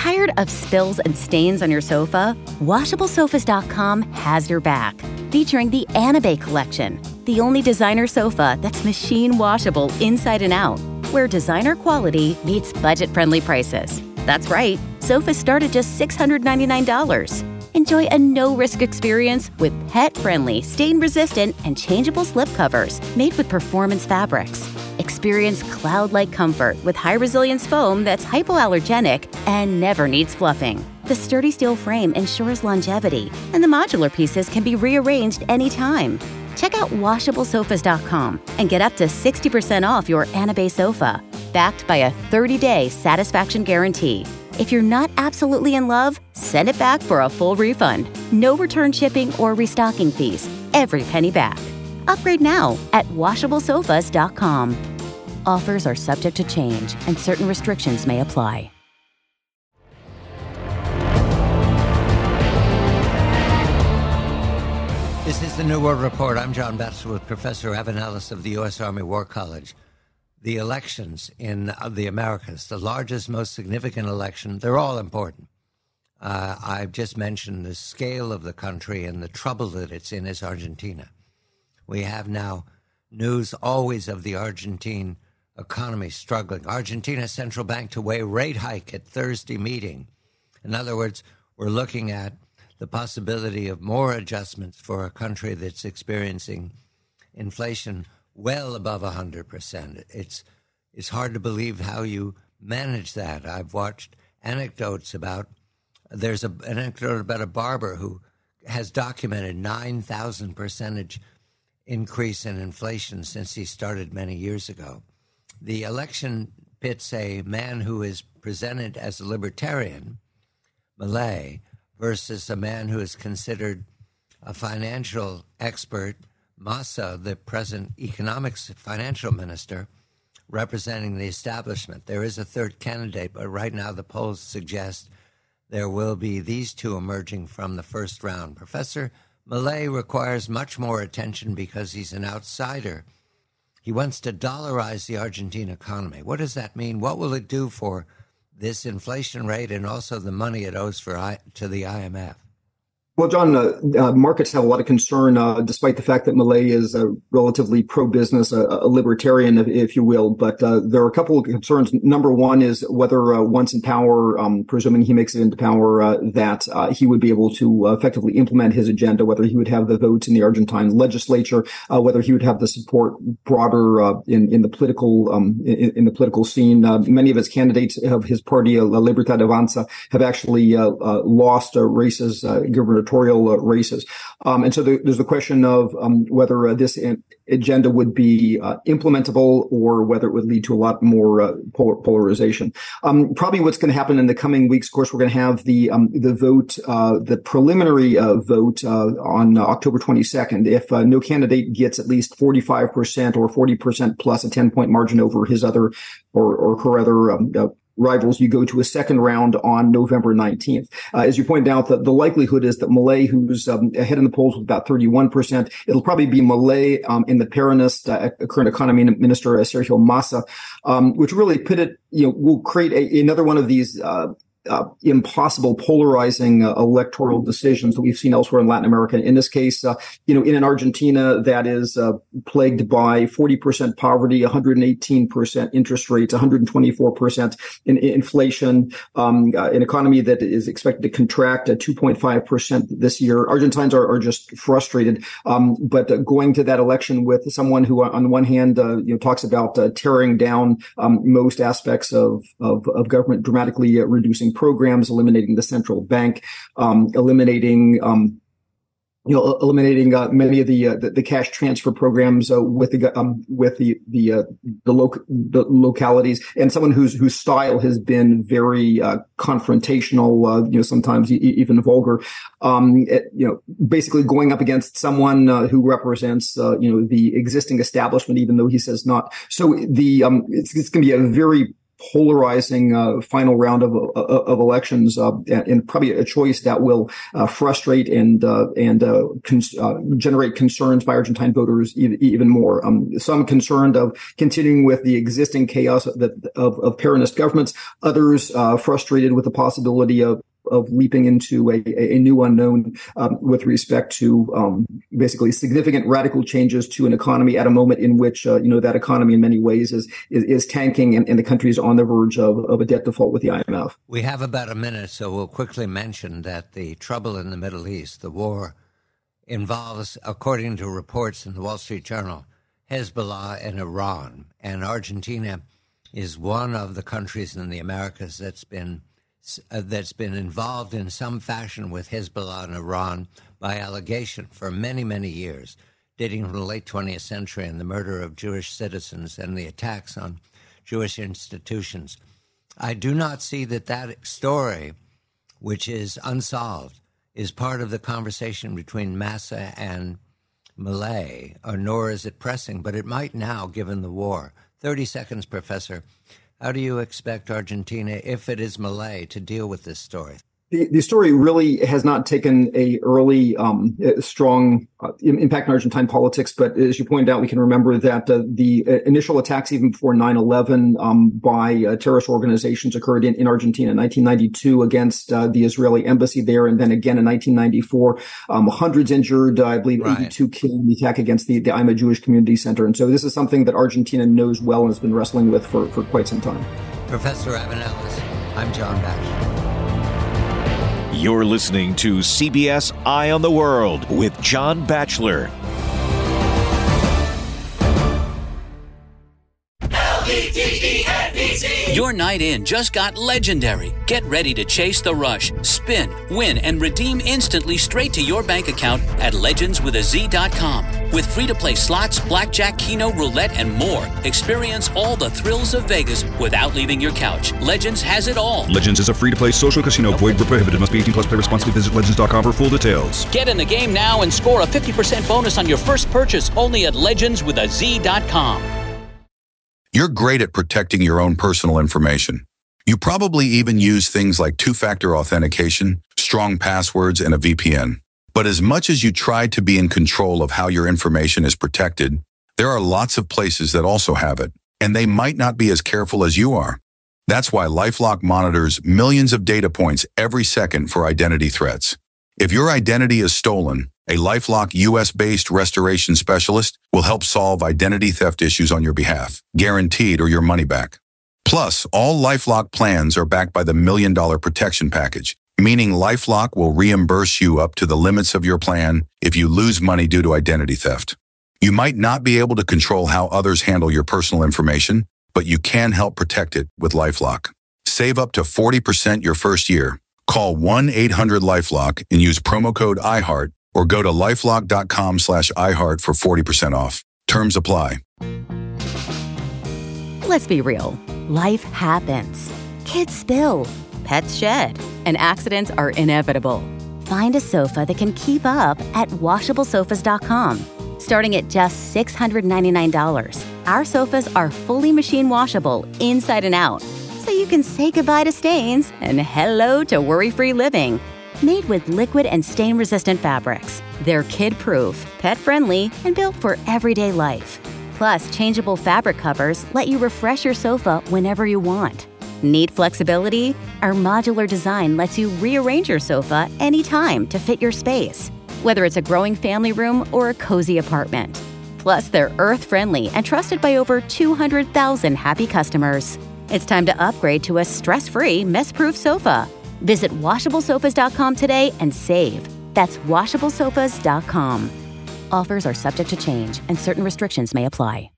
Tired of spills and stains on your sofa? WashableSofas.com has your back. Featuring the Anabay collection, the only designer sofa that's machine washable inside and out, where designer quality meets budget-friendly prices. That's right, sofas start at just $699. Enjoy a no-risk experience with pet-friendly, stain-resistant, and changeable slip covers made with performance fabrics. Experience cloud-like comfort with high-resilience foam that's hypoallergenic and never needs fluffing. The sturdy steel frame ensures longevity, and the modular pieces can be rearranged anytime. Check out WashableSofas.com and get up to 60% off your Anabay sofa, backed by a 30-day satisfaction guarantee. If you're not absolutely in love, send it back for a full refund. No return shipping or restocking fees. Every penny back. Upgrade now at WashableSofas.com. Offers are subject to change, and certain restrictions may apply. This is the New World Report. I'm John Batchelor with Professor Evan Ellis of the U.S. Army War College. The elections in the Americas, the largest, most significant election, they're all important. I've just mentioned the scale of the country and the trouble that it's in is Argentina. We have now news always of the Argentine economy struggling. Argentina Central Bank to weigh rate hike at Thursday meeting. In other words, we're looking at the possibility of more adjustments for a country that's experiencing inflation well above 100%. It's hard to believe how you manage that. I've watched anecdotes about, there's an anecdote about a barber who has documented 9,000% increase in inflation since he started many years ago. The election pits a man who is presented as a libertarian, Milei, versus a man who is considered a financial expert, Massa, the present economics financial minister, representing the establishment. There is a third candidate, but right now the polls suggest there will be these two emerging from the first round. Professor Milei requires much more attention because he's an outsider. He wants to dollarize the Argentine economy. What does that mean? What will it do for this inflation rate and also the money it owes to the IMF? Well, John, markets have a lot of concern, despite the fact that Milei is a relatively pro-business, a libertarian, if you will. But there are a couple of concerns. Number one is whether once in power, presuming he makes it into power, that he would be able to effectively implement his agenda, whether he would have the votes in the Argentine legislature, whether he would have the support broader in the political scene. Many of his candidates of his party, La Libertad Avanza, have actually lost races, gubernatorial races. And so there's the question of whether this agenda would be implementable or whether it would lead to a lot more polarization. Probably what's going to happen in the coming weeks, of course, we're going to have the vote, the preliminary vote on October 22nd. If no candidate gets at least 45% or 40% plus a 10-point margin over his other or her other rivals, you go to a second round on November 19th. As you pointed out, the likelihood is that Milei, who's ahead in the polls with about 31%, it'll probably be Milei and the Peronist, current economy minister, Sergio Massa, which really will create another one of these impossible polarizing electoral decisions that we've seen elsewhere in Latin America. In this case, in an Argentina that is plagued by 40% poverty, 118% interest rates, 124% in inflation, an economy that is expected to contract at 2.5% this year. Argentines are just frustrated. But going to that election with someone who, on the one hand, talks about tearing down most aspects of government, dramatically reducing programs, eliminating the central bank, eliminating many of the cash transfer programs with the localities, and someone whose style has been very confrontational, sometimes even vulgar. Basically going up against someone who represents the existing establishment, even though he says not. So it's going to be a very polarizing final round of elections, and probably a choice that will frustrate and generate concerns by Argentine voters even more. Some concerned of continuing with the existing chaos of Peronist governments, others frustrated with the possibility of leaping into a new unknown with respect to basically significant radical changes to an economy at a moment in which that economy in many ways is tanking and the country is on the verge of a debt default with the IMF. We have about a minute, so we'll quickly mention that the trouble in the Middle East, the war, involves, according to reports in the Wall Street Journal, Hezbollah and Iran. And Argentina is one of the countries in the Americas that's been involved in some fashion with Hezbollah and Iran by allegation for many, many years, dating from the late 20th century, and the murder of Jewish citizens and the attacks on Jewish institutions. I do not see that story, which is unsolved, is part of the conversation between Massa and Milei, nor is it pressing, but it might now, given the war. 30 seconds, Professor. How do you expect Argentina, if it is Milei, to deal with this story? The story really has not taken a early strong impact on Argentine politics. But as you pointed out, we can remember that the initial attacks, even before 9/11, by terrorist organizations occurred in Argentina in 1992 against the Israeli embassy there. And then again in 1994, hundreds injured, I believe 82 killed in the attack against the Ima Jewish Community Center. And so this is something that Argentina knows well and has been wrestling with for quite some time. Professor Avenales, I'm John Batchelor. You're listening to CBS Eye on the World with John Batchelor. Your night in just got legendary. Get ready to chase the rush, spin, win, and redeem instantly straight to your bank account at legendswithaz.com. With free-to-play slots, blackjack, keno, roulette, and more, experience all the thrills of Vegas without leaving your couch. Legends has it all. Legends is a free-to-play social casino. Void where prohibited. Must be 18 plus. Play responsibly. Visit legends.com for full details. Get in the game now and score a 50% bonus on your first purchase only at legendswithaz.com. You're great at protecting your own personal information. You probably even use things like two-factor authentication, strong passwords, and a VPN. But as much as you try to be in control of how your information is protected, there are lots of places that also have it, and they might not be as careful as you are. That's why LifeLock monitors millions of data points every second for identity threats. If your identity is stolen, a LifeLock US-based restoration specialist will help solve identity theft issues on your behalf, guaranteed or your money back. Plus, all LifeLock plans are backed by the $1 Million Protection Package, meaning LifeLock will reimburse you up to the limits of your plan if you lose money due to identity theft. You might not be able to control how others handle your personal information, but you can help protect it with LifeLock. Save up to 40% your first year. Call 1-800-LifeLock and use promo code iHeart, or go to lifelock.com/iHeart for 40% off. Terms apply. Let's be real. Life happens. Kids spill. Pets shed. And accidents are inevitable. Find a sofa that can keep up at washablesofas.com. Starting at just $699. Our sofas are fully machine washable inside and out. So you can say goodbye to stains and hello to worry-free living. Made with liquid and stain-resistant fabrics. They're kid-proof, pet-friendly, and built for everyday life. Plus, changeable fabric covers let you refresh your sofa whenever you want. Need flexibility? Our modular design lets you rearrange your sofa anytime to fit your space, whether it's a growing family room or a cozy apartment. Plus, they're earth-friendly and trusted by over 200,000 happy customers. It's time to upgrade to a stress-free, mess-proof sofa. Visit washablesofas.com today and save. That's washablesofas.com. Offers are subject to change and certain restrictions may apply.